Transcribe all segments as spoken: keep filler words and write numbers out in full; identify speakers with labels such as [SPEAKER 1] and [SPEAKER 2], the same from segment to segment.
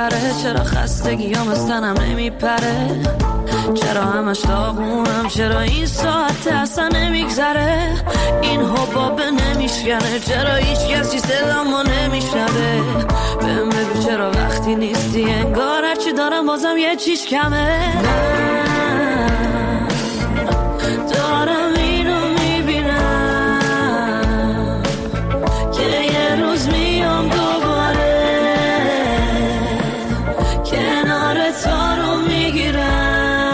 [SPEAKER 1] نمیبره، چرا خستگیام از تنم نمیپره، چرا همش داغونم، چرا این ساعت اصلا نمیگذره، این حباب نمیشکنه، چرا هیچ کسی صدامو نمیشنوه، بهم بگو چرا وقتی نیستی انگار هرچی دارم بازم یه چیز کمه. من دارم اینو میبینم که یه روز میام دوباره کنار تو رو میگیرم.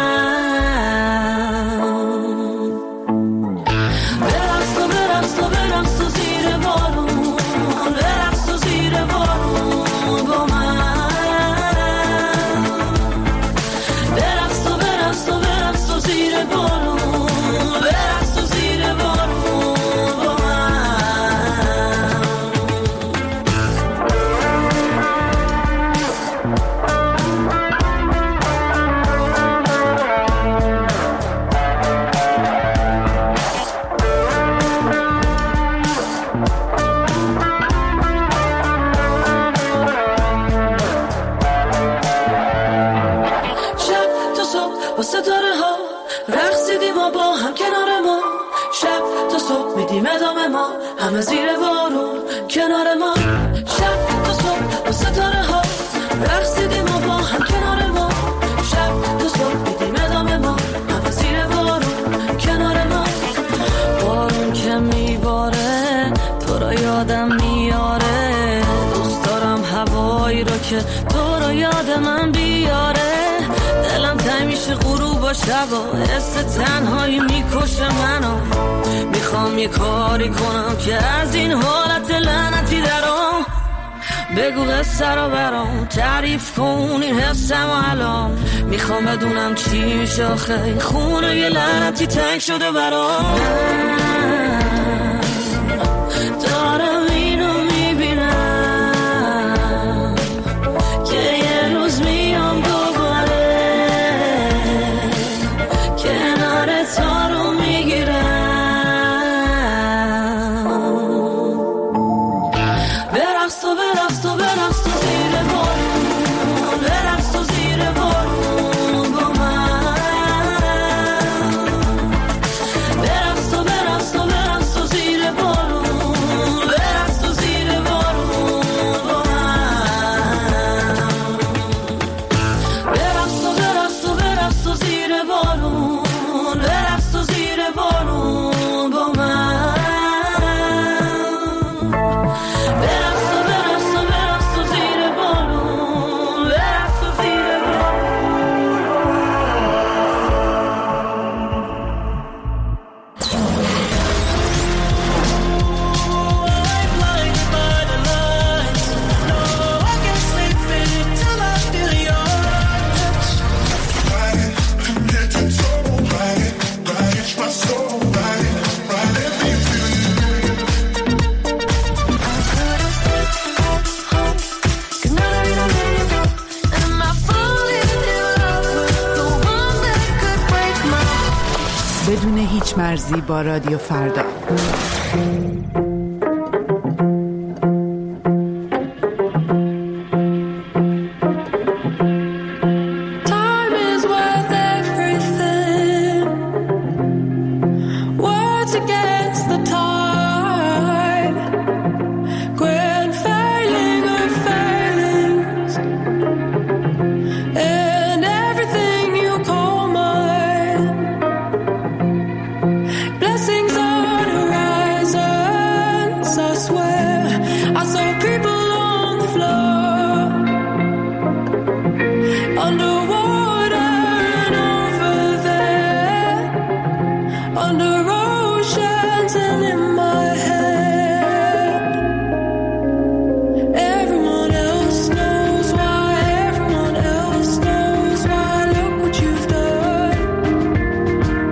[SPEAKER 1] ادامه ما همه زیر بارون کنار ما، شب تا صبح با ستاره ها رقصیدیم و با هم کنار ما، شب تا صبح میدیم ادامه ما همه زیر بارون کنار ما. بارون که میباره تو رو یادم میاره، دوست دارم هوایی رو که تو رو یاد من بیاره، دلم تنگ میشه غروب و شبا، حس تنهایی میکشه منو، میخوام یه کاری کنم که از این حالت لعنتی درام، بگو قصه رو برام تعریف کن این حسم و الان، میخوام بدونم چی میشه آخه خونه یه لعنتی تنگ شده برام. دارم اینو میبینم که یه روز میام دوباره کنار تو رو میگیرم.
[SPEAKER 2] بدون هیچ مرزی با رادیو فردا.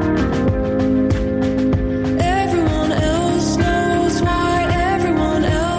[SPEAKER 3] Everyone else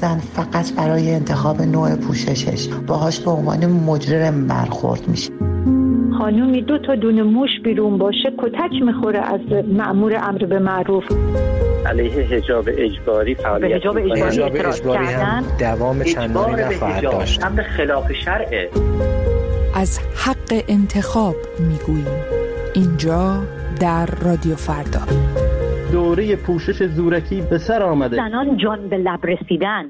[SPEAKER 3] زن فقط برای انتخاب نوع پوششش باهاش به عنوان مجرم برخورد میشه.
[SPEAKER 4] خانومی دو تا دونه موش بیرون باشه کتک میخوره از مأمور امر به معروف.
[SPEAKER 5] علیه حجاب اجباری فعالیت
[SPEAKER 4] حجاب اجباری,
[SPEAKER 5] حجاب
[SPEAKER 4] اجباری هم
[SPEAKER 5] دوام چندانی نخواهد داشت. امر خلاف شرعه.
[SPEAKER 2] از حق انتخاب میگوییم اینجا در رادیو فردا.
[SPEAKER 6] دوره پوشش زورکی به سر آمده.
[SPEAKER 4] زنان جان به لب رسیدن.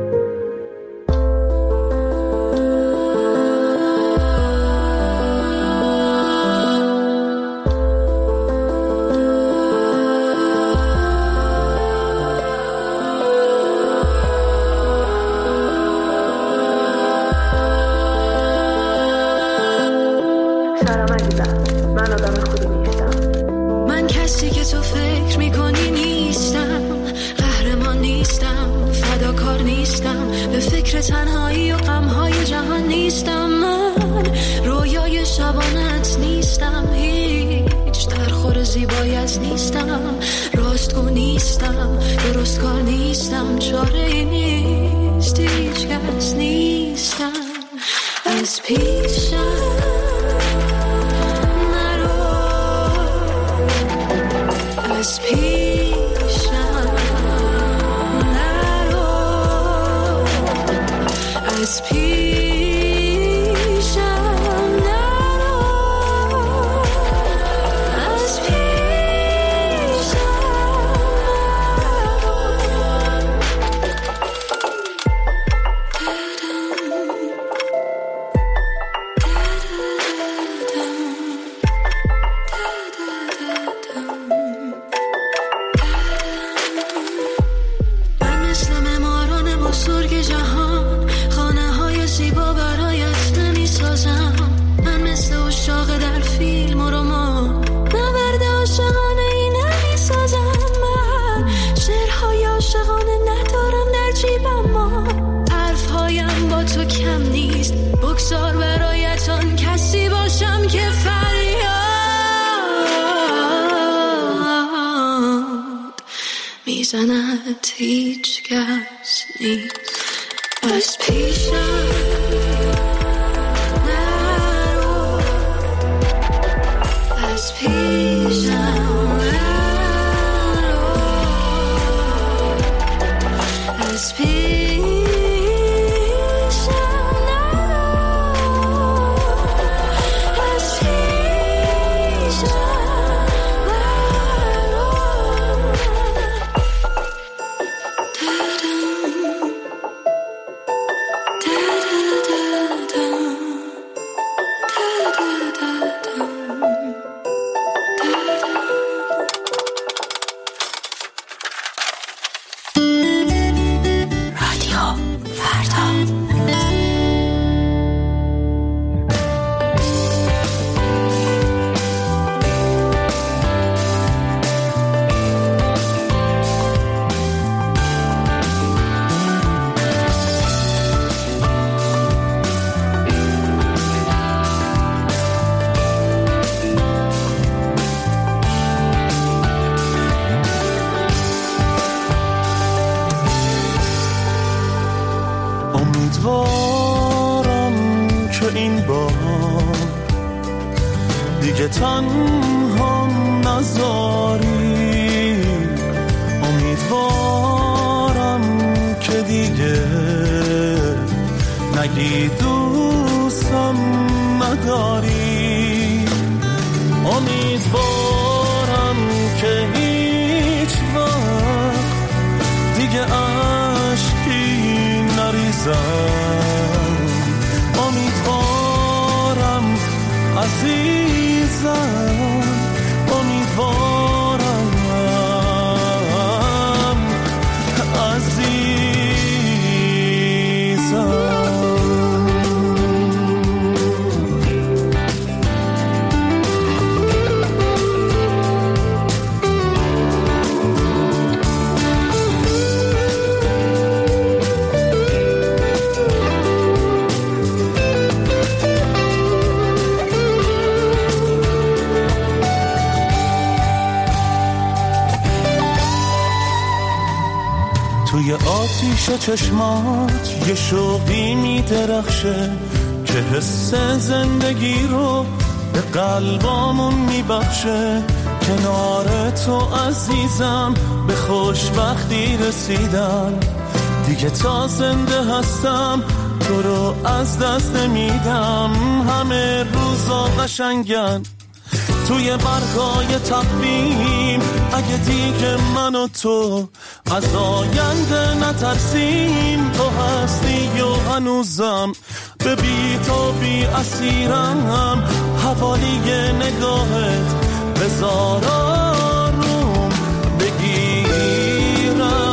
[SPEAKER 1] تنهایی و غم‌های جهان نیستم، من رویای شبانت نیستم، هیچ درخور زیبایت نیستم، راستگو نیستم، درست کار نیستم، چاره نیست، هیچ کس نیستم، از پیشم نرو، از پیشم نرو، از پیشم نرو، از پیشم من مثل معماران بزرگ جهان خانه های زیبا برایت نمی سازم، من مثل عشاق در فیلم و رمان نبرد عاشقانه ای نمی سازم، من شعرهای عاشقانه ندارم در جیبم، ما حرفهایم با تو کم نیست، بگذار برایت آن کسی باشم که فریاد میزند، هیچ کس نیست، از پیشم نرو، از پیشم نرو، از پیشم نرو، از پیشم
[SPEAKER 7] امیدوارم که این بار دیگه تنها نذاری، امیدوارم که دیگه نگی دوستم نداری، امیدوارم که هیچ وقت دیگه عشقی نریزم، امیدوارم عزیزم، امیدوارم عزیزم. آتیش چشمات یه شوقی می درخشه که حس زندگی رو به قلبامون می بخشه. کنار تو عزیزم به خوشبختی رسیدم، دیگه تا زنده هستم تو رو از دست نمیدم. همه روزا قشنگن توی برگای تقویم، اگه دیگه من و تو از آینده نترسیم. تو هستی و هنوزم به بی تو بی اسیرم، حوالی نگاهت بذار آروم بگیرم.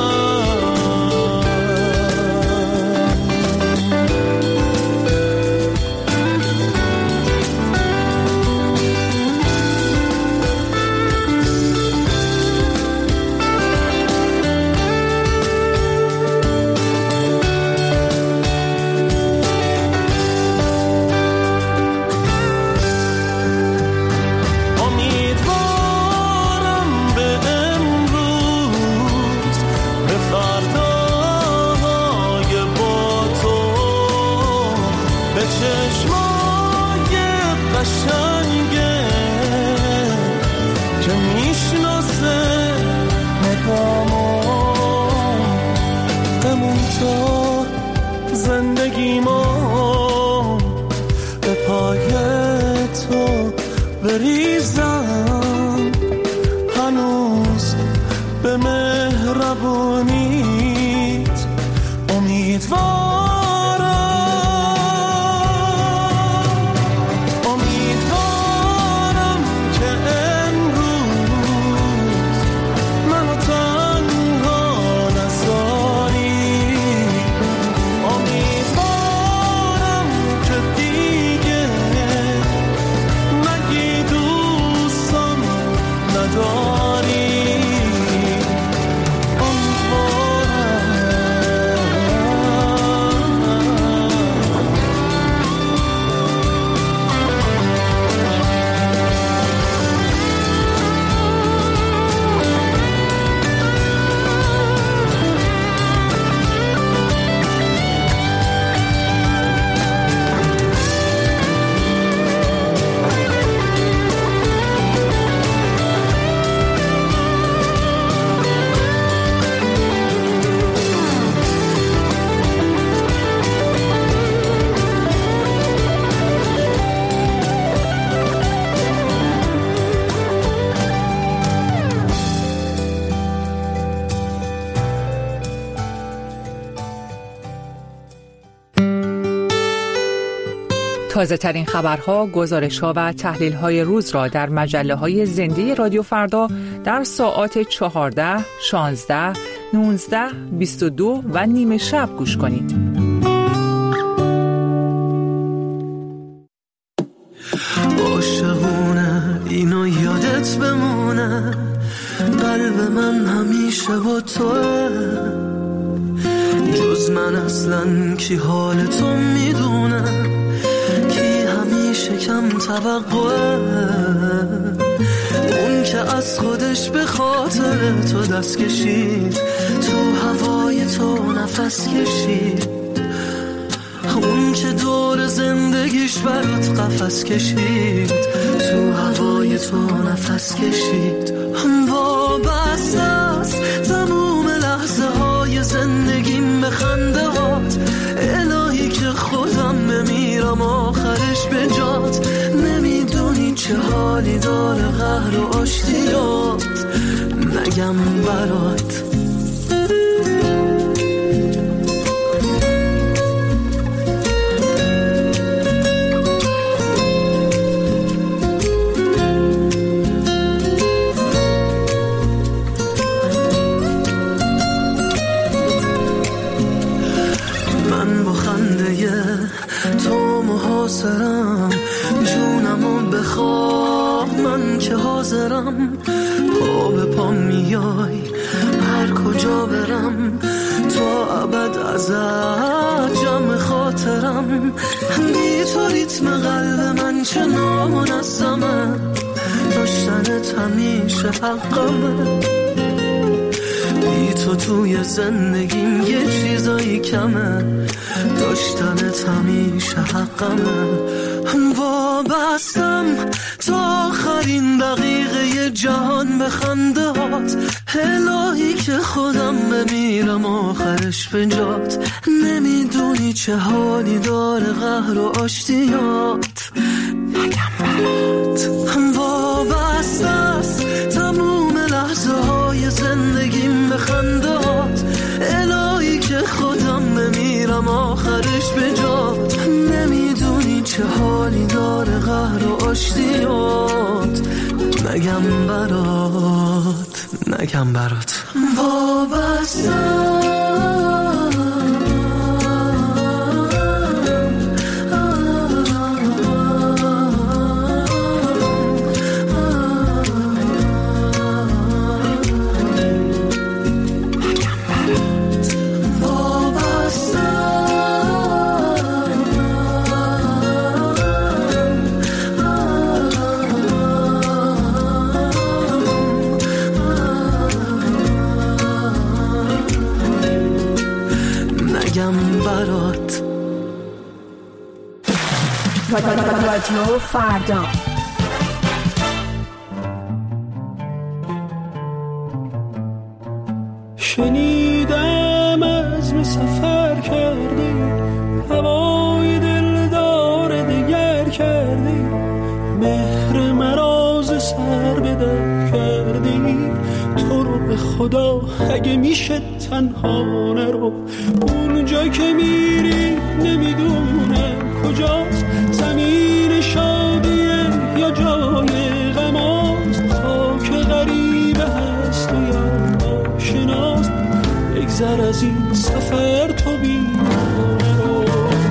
[SPEAKER 7] بریزم هنوز به مهربونیت امیدوارم. امیدوارم که امروز منو تنها نذاری. امیدوارم که دیگه نگی دوستم نداری.
[SPEAKER 2] تازه ترین خبرها، گزارش‌ها و تحلیل‌های روز را در مجله‌های زنده رادیو فردا در ساعات چهارده، شانزده، نوزده، بیست و دو و نیمه شب گوش کنید.
[SPEAKER 8] عاشقونه اینو یادت بمونه، قلب من همیشه با توه، جز من اصلاً کی حال تو میدونه، کم توقعه، اون که از خودش به خاطر تو دست کشید، تو هوای تو نفس کشید، اون که دور زندگیش برات قفس کشید، تو هوای تو نفس کشید. وابسته است تموم لحظه های زندگیم به خنده هات، الهی که خودم بمیرم آخرش به جات، نمیدونی چه حالی داره قهر و آشتیات، نگم برات. جونمو بخواه من که حاضرم، پا به پا میای هر کجا برم، تا ابد ازت جمع خاطرم، بی تو ریتم قلب من چه نامنظمه، داشتنت همیشه حقمه، بی تو توی زندگیم یه چیزایی کمه، داشتنت همیشه حقمه. وابستم تا آخرین دقیقه جهان به خنده هات، الهی که خودم بمیرم آخرش به جات. نمیدونی چه حالی داره قهر و آشتیات، نگم برات. وابسته است تموم لحظه های زندگیم به خنده هات، الهی که خودم بمیرم آخرش به جات. نمیدونی چه حالی داره قهر و آشتیات، نگم برات، نگم برات. وابستم
[SPEAKER 9] رادیو فردا.
[SPEAKER 7] شنیدم از می سفر کردی، هوای دلدار دگر کردی، مهر مراز سر به در کردی. تو رو به خدا اگه میشه تنها نرو، اونجا که میری نمیدونم کجاست، زمین شادیه یا جای غماست، خاک غریبه هست و یا آشناست. بگذر از این سفر تو بیمانه رو.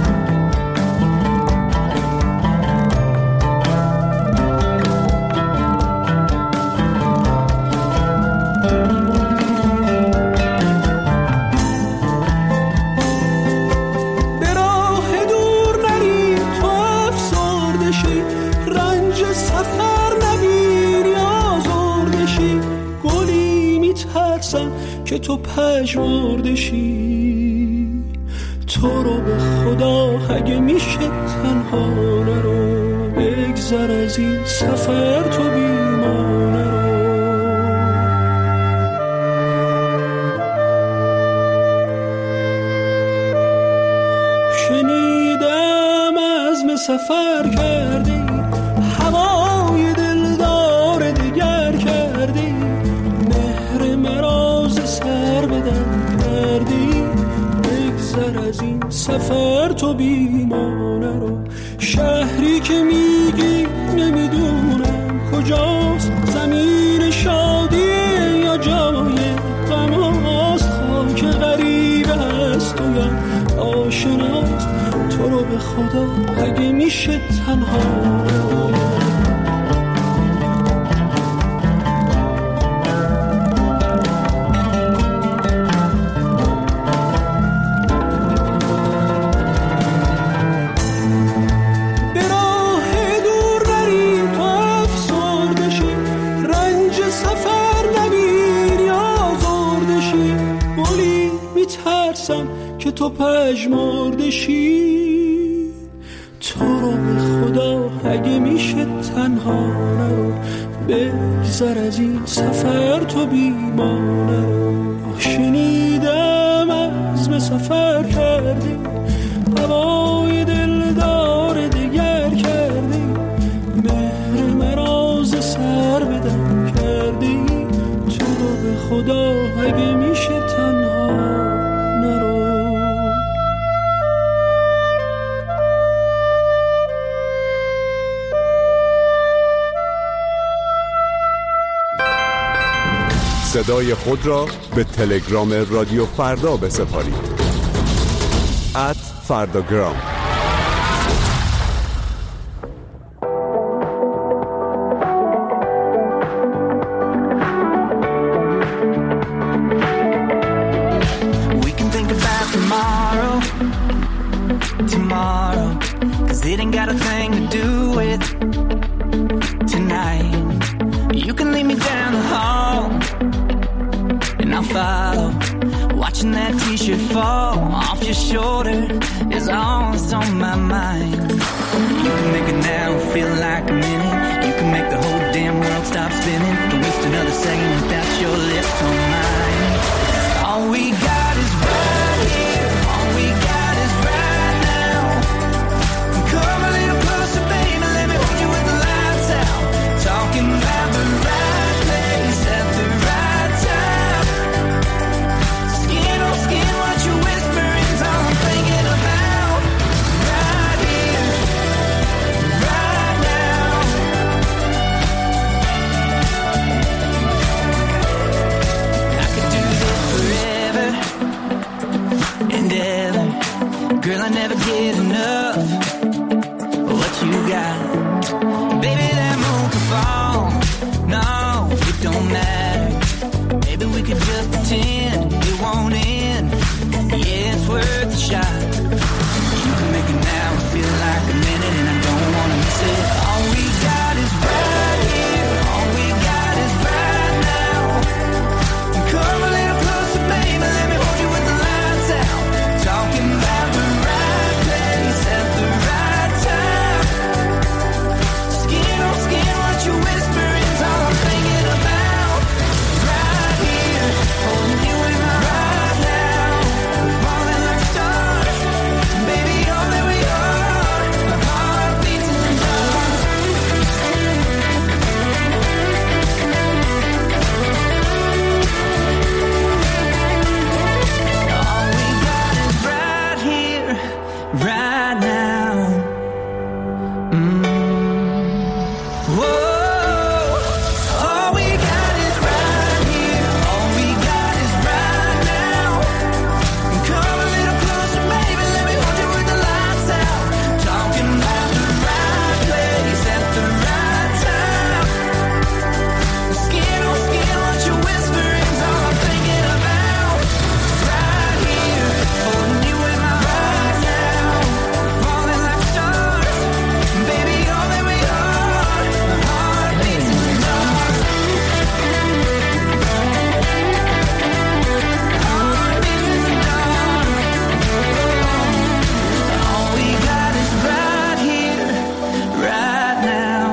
[SPEAKER 7] که تو پژمرده شی، تو رو به خدا اگه میشه تنها نرو. بگذر از این سفر تو بیمانه رو. شنیدم عزم سفر کردی، هوای دلدار دگر کردی، مهر مراز سر بدن کردی. بگذر از این سفر تو بیمانه رو. شهری که میگی نمیدونم کجاست، زمین شادیه یا جای غماست، خاک غریبه هست و یا آشناست. تو رو به خدا اگه میشه تنها که تو پژمرده شی. تو رو به خدا اگه میشه تنها نرو. بگذر از این سفر تو بیمانه رو. شنیدم عزم سفر کردی، هوای دلدار دگر کردی، مهر مراز سر بدم کردی. تو رو به خدا اگه میشه تنها
[SPEAKER 10] صدای خود را به تلگرام رادیو فردا بسپارید. ات فرداگرام.
[SPEAKER 11] We can think about tomorrow, tomorrow, 'cause it ain't got a thing to do with tonight. You can lead me down the hall and I'll follow. Watching that t-shirt fall off your shoulder is all that's on my mind. You can make it now feel like a minute. You can make the whole damn world stop spinning. Don't waste another second without your lips on mine. All we got is right here. All we got is right now. Come a little closer, baby. Let me hold you with the lights out. Talking about the right place at the right time. Skin on skin, what you whisper is all I'm thinking about. Right here, right now. I could do this forever and ever. Girl, I never get enough of what you got. Baby, that moon could fall. No, it don't matter. Maybe we could just pretend it won't end. Yeah, it's worth a shot. You can make it now feel like a minute, and I don't wanna miss it. All we got is right here. All we got is right now. Come a little closer, baby. Let me hold you with the lights out. Talking about the right place at the right time. Skin on skin, what you whisper is all I'm thinking about. Right here, holding you in my right now. We're falling like stars, baby, all that we are. My heart beats in the dark. All we got is right here, right now. Mm. Whoa. All we got is right here. All we got is right now. Come a little closer, baby. Let me hold you with the lights out. Talking about the right place at the right time. Skin on skin, what you whisper is all I'm thinking about. Right here, holding you in my right now. Falling like stars, baby, all that we are. My heart beats in the dark. Heart beats in the dark. All we got is right here, right now.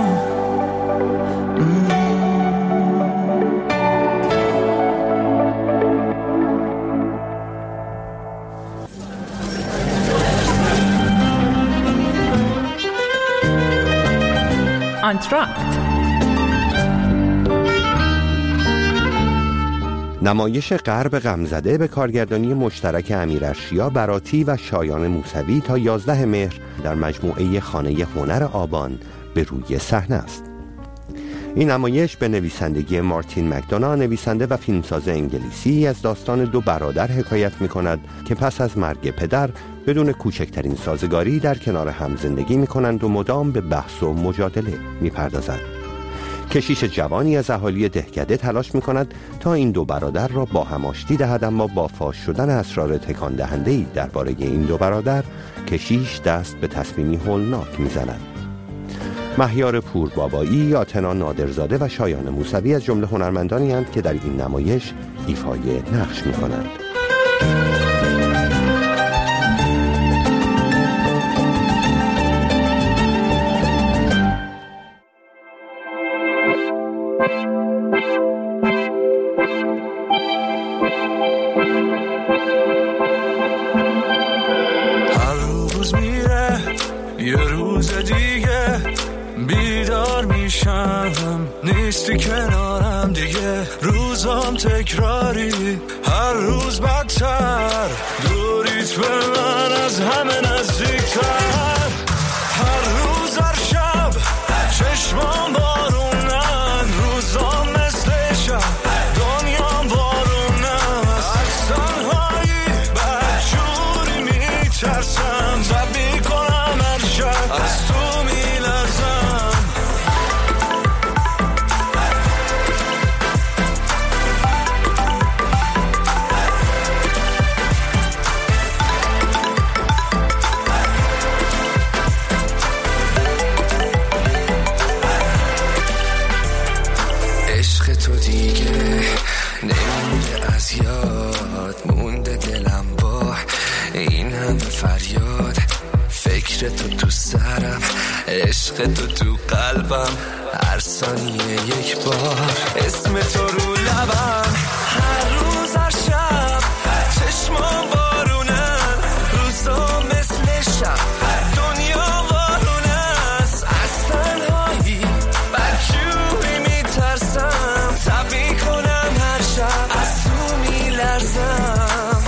[SPEAKER 2] آنتراکت.
[SPEAKER 9] نمایش غرب غمزده به کارگردانی مشترک امیرارشیا براتی و شایان موسوی تا یازده مهر در مجموعه خانه هنر آبان به روی صحنه است. این نمایش به نویسندگی مارتین مکدونا، نویسنده و فیلمساز انگلیسی، از داستان دو برادر حکایت می کند که پس از مرگ پدر بدون کوچکترین سازگاری در کنار هم زندگی می کنند و مدام به بحث و مجادله می پردازند. کشیش جوانی از اهالی دهکده تلاش می کند تا این دو برادر را با هم آشتی دهد، اما با فاش شدن اسرار تکان دهنده‌ای درباره این دو برادر، کشیش دست به تصمیمی هولناک می زند. مهیار پوربابایی، آتنا نادرزاده و شایان موسوی از جمله هنرمندانی هستند که در این نمایش ایفای نقش می کنند.
[SPEAKER 8] هر روز میره یه روز دیگه، بیدار میشم نیستی کنارم دیگه، روزام تکراری هر روز بدتر، دوریت به من از همه نزدیکتر، هر روز هر شب چشمام بارونن، روزام مثل شب دنیام بارونن، از تنهایی بدجوری میترسم، زب میکنم هر شب از تو میلرزم. عشق تو دیگه نمونده
[SPEAKER 12] از یاد مونده دلم با این همه فریاد. فکر تو تو سرم، عشق تو تو قلبم، هر ثانیه یک بار اسم تو رو لبم. هر روز هر شب چشمام بارونن، روزا مثل شب دنیا وارونه است. از تنهایی بدجوری میترسم، تب میکنم هر شب از تو میلرزم.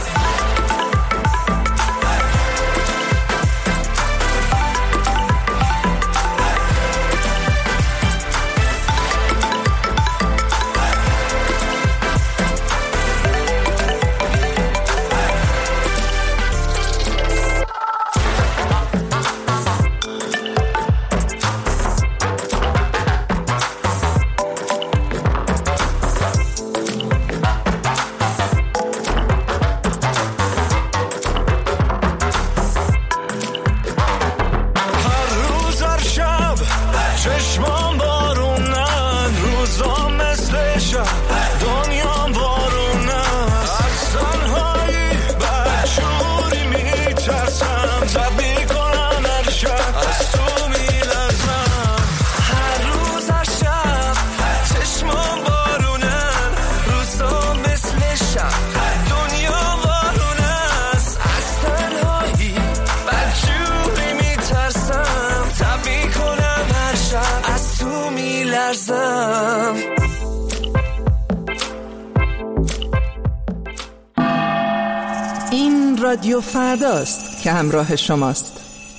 [SPEAKER 2] این رادیو فرداست که همراه شماست.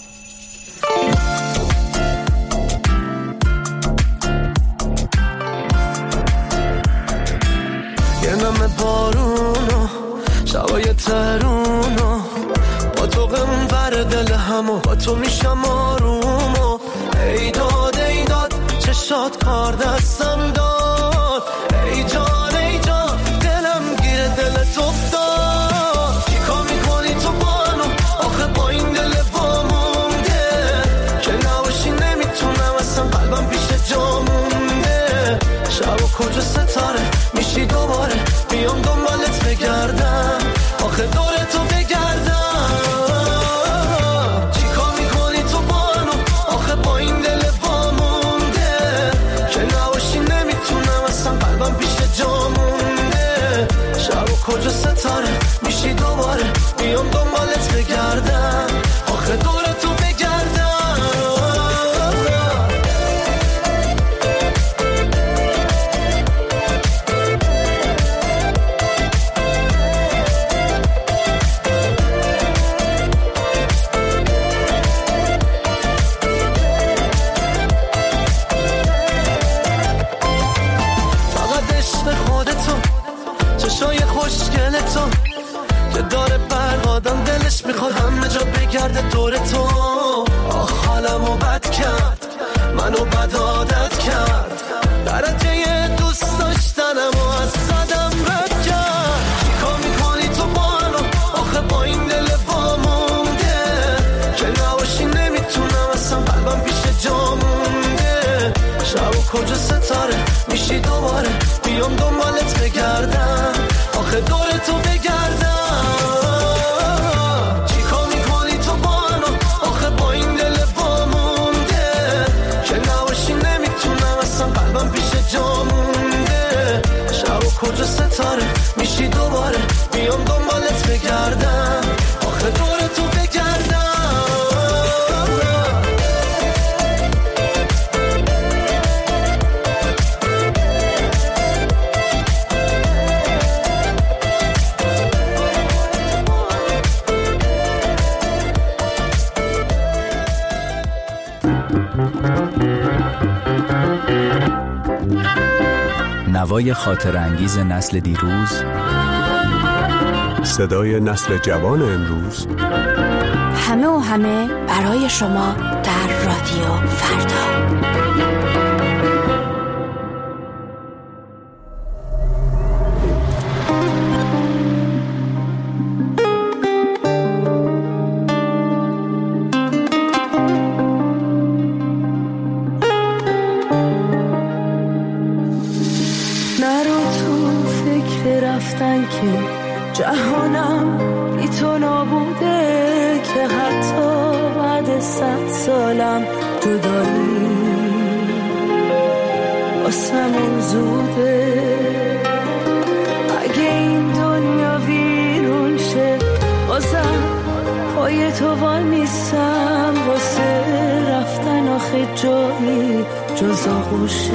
[SPEAKER 8] یه نم بارونو شبای ترونو با تو غمون بر دل همو با تو میشم آرومو. ای داد ای داد چشات کار دستم داد. ای جان ای جان دلم گیره دلت افتاد. چی کار میکنی تو بانو آخه با این دل وامونده که نباشی نمیتونم اصلا قلبم پیش جا مونده. شب و کجا ستاره میشی دوباره بیام دنبالت بگردم آخه دور تو بگردم. چی کار میکنی تو بانو آخه با این دل وامونده که نباشی نمیتونم اصلا قلبم پیش جا مونده. شب و کجا ستاره میشی دوباره بیام دنبالت بگردم آخه دور تو بگردم. خوشگلتون که داره برقادم دلش میخواد همه جا بگرده دور تو. آخ حالمو بد کرد منو بد عادت کرد درجه دوست داشتنم و از صدم رد کرد. چیکار میکنی تو بانو آخه با این دل وامونده که نباشی نمیتونم اصلا قلبم پیش جا مونده. شب و کجا ستاره میشی دوباره بیام دنبالت بگردم آخه دور تو بگردم. چی کار میکنی تو بانو آخه با این دل وامونده که نباشی نمیتونم اصلا قلبم پیش جا مونده. شب و کجا ستاره میشی دوباره بیام دنبالت بگردم آخه دور تو بگردم.
[SPEAKER 13] نوای خاطر انگیز نسل دیروز،
[SPEAKER 10] صدای نسل جوان امروز،
[SPEAKER 14] همه و همه برای شما در رادیو فردا.
[SPEAKER 1] نرو تو فکر رفتن که جهانم بی تو نابوده، که حتی بعد صد سالم جدایی واسمون زوده. اگه این دنیا ویرون شه بازم پای تو وای میسم، واسه رفتن آخه جایی جز آغوشت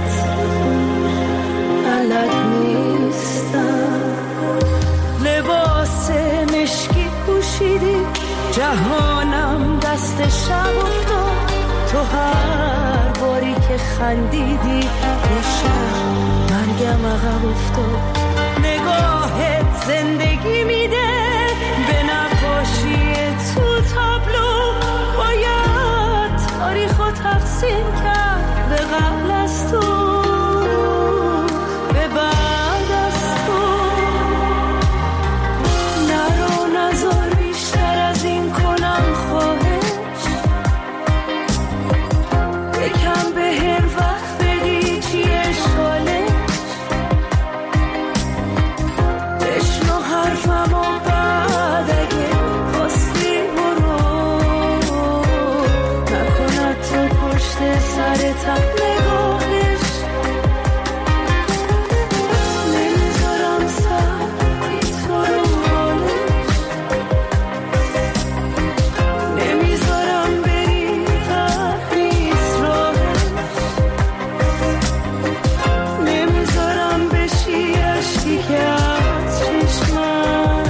[SPEAKER 1] بلد نیستم. لباس مشکی پوشیدی جهانم دست شب افتاد، تو هر باری که خندیدی یه شب مرگم عقب افتاد. نگاهت زندگی میده به نقاشی تو تابلو، باید تاریخو تقسیم کرد به قبل از تو به بعد از تو. نرو نزار بیشتر از این کنم خواهش، یکم به هم وقت بدی چی اشکالش. بشنو حرفم و بعد اگه خواستی برو، نکند تو پشت سرتم نگاهش. نمیذارم سر بی تو رو حالش، نمیذارم بری تحریز راهش، نمیذارم بشی عشقی که از چشمم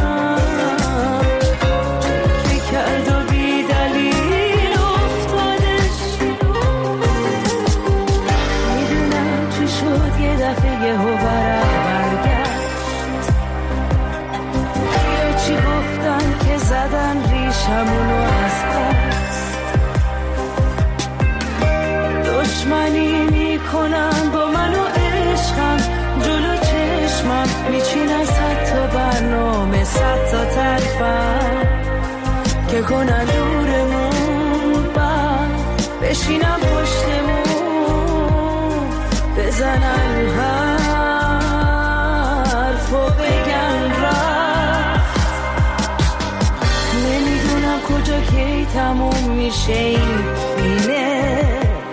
[SPEAKER 1] چکه کرد و بی دلیل افتادش. میدونم چی شد یه دفعه یه هو برگشت، یا چی گفتن که زدن ریشمونو از پست. دشمنی میکنن با من و عشقم، جلو چشمم میچینن صد تا برنامه صد تا تلفن که کنن دورمون، بعد بشینم پشتمون بزنن حرف و بگن رفت. نمیدونم کجا کی تموم میشه این فیلم،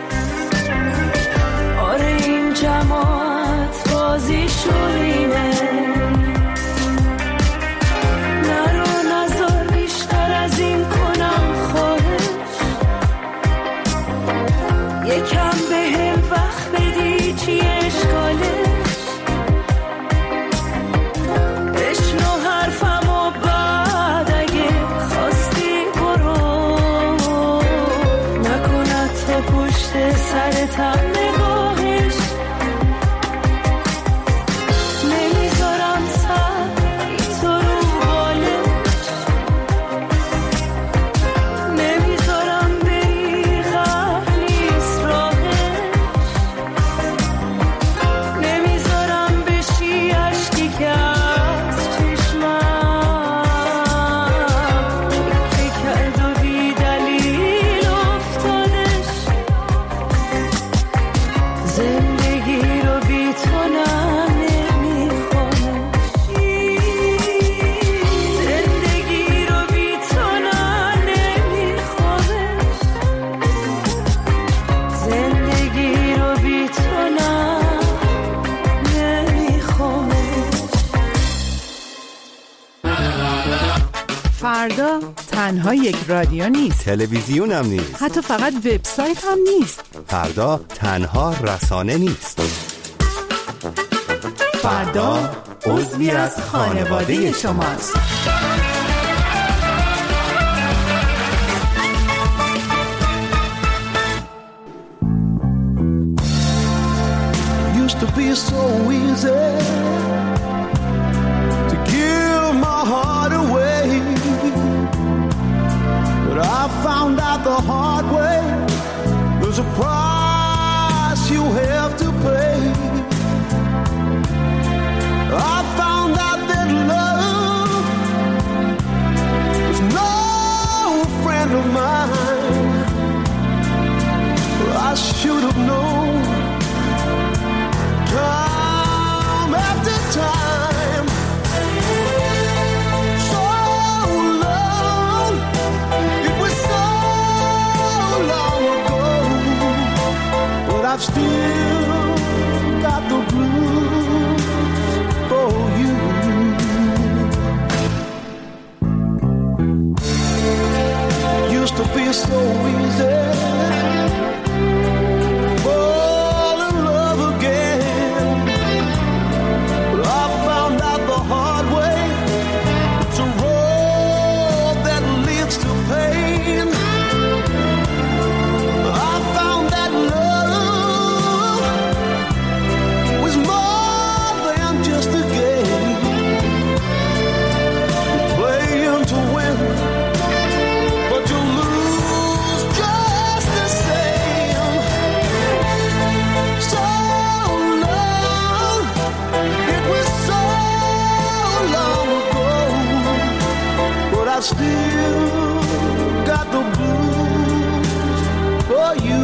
[SPEAKER 1] آره این جماعت بازی شورینه. نرو نزار بیشتر از این کنم خواهش، یکم به هم وقت بدی چی اشکالش. بشنو حرفم و بعد اگه خواستی برو، نکند تا پشت سرتم نگاهش. نمیذارم سر بی تو رو حالش، نمیذارم بری غم نیست راهش، نمیذارم بشی عشقی که از چشمم که کرد و بی دلیل افتادش. زندگی رو بی تو نه نمیخوامش، زندگی رو بی تو نه نمیخوامش، زندگی رو بی تو نه نمیخوامش.
[SPEAKER 2] فردا تنها یک رادیو نیست،
[SPEAKER 9] تلویزیون هم نیست،
[SPEAKER 2] حتی فقط وبسایت هم نیست.
[SPEAKER 9] فردا تنها رسانه نیست،
[SPEAKER 2] فردا عضوی از خانواده شماست.
[SPEAKER 8] Used to be so easy to give my heart away, but I found out the hard way there's a price you have to pay. I found out that love was no friend of mine. I should have known time after time still got the blues for you.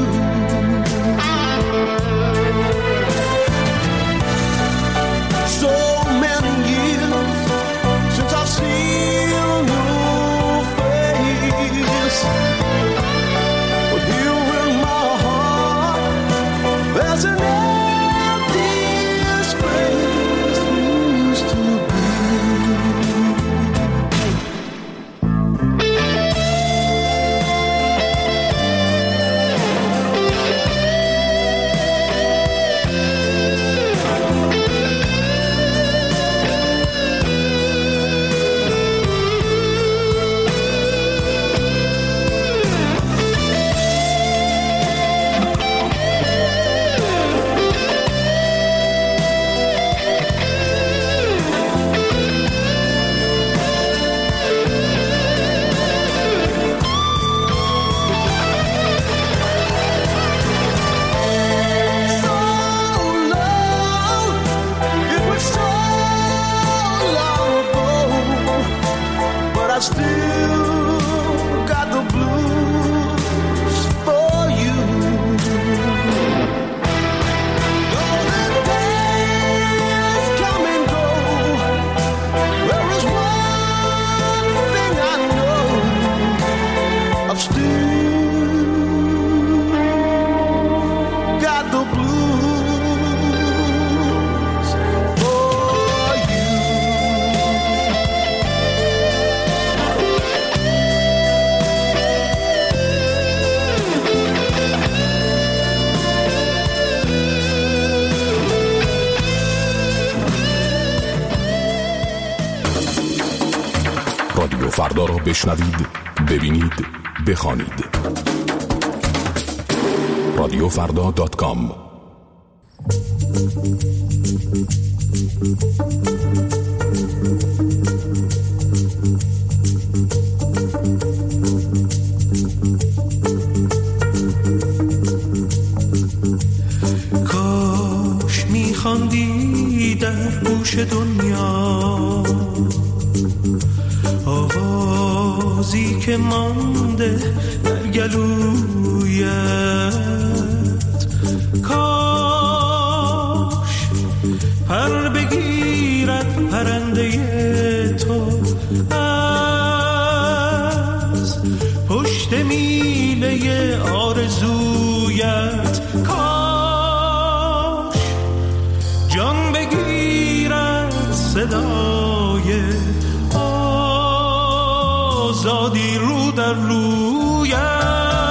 [SPEAKER 8] So many years since I've seen your face, but here in my heart there's an empty space used to be.
[SPEAKER 15] رادیو فردا را بشنوید، ببینید، بخوانید. رادیو فردا دات کام.
[SPEAKER 7] کاش میخواندی در گوش دنیا آوازی که مانده در گلویت. کاش پر بگیرد پرنده تو از پشت میله آرزویت. کاش جان بگیرد صدای آزادی رو در رویت.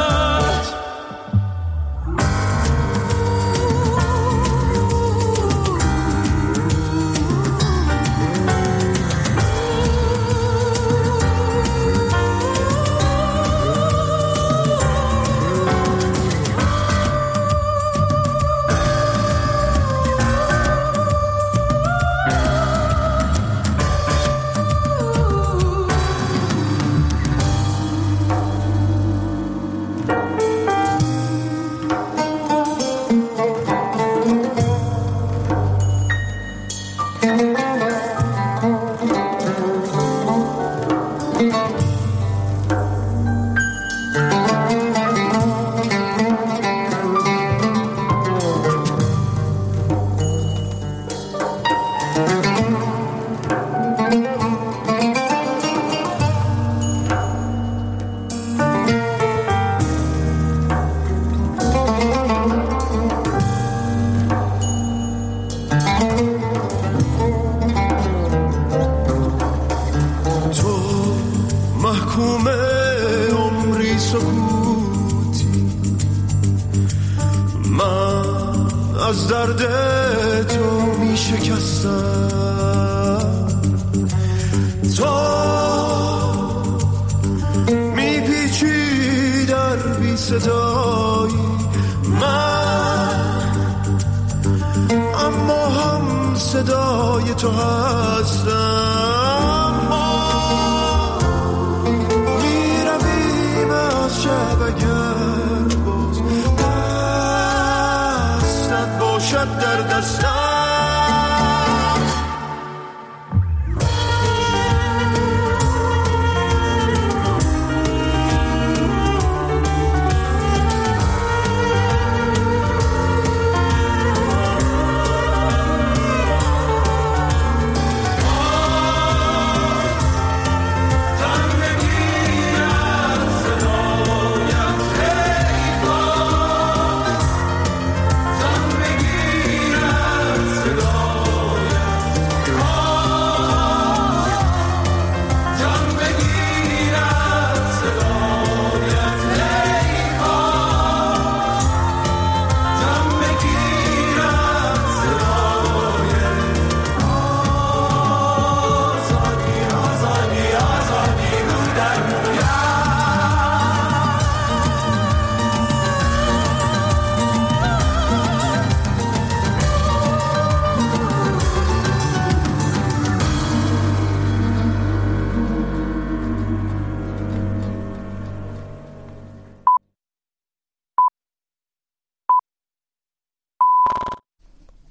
[SPEAKER 8] از درد تو می شکستم، تو می پیچی در بی صدایی من، اما هم صدای تو هستم. ما می رویم از شب اگر باز دستت باشد در دستم.